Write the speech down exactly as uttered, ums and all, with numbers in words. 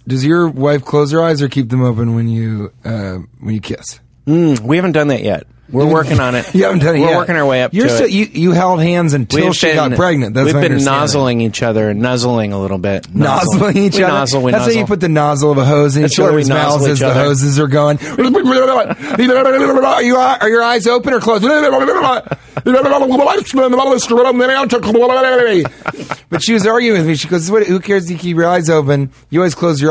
does your wife close her eyes or keep them open when you uh, when you kiss? Mm, we haven't done that yet. We're working on it. You haven't done it We're yet. working our way up You're to so, it. You, you held hands until We've she been- got pregnant. That's we've my been understanding. nozzling each other, nuzzling a little bit. Nozzle. Nozzling each we other. Nozzle, we That's nozzle. how you put the nozzle of a hose in That's each where we other's nozzle mouths each as the other. hoses are going. Are you are your eyes open or closed? But she was arguing with me. She goes, "What? Who cares if you keep your eyes open? You always close your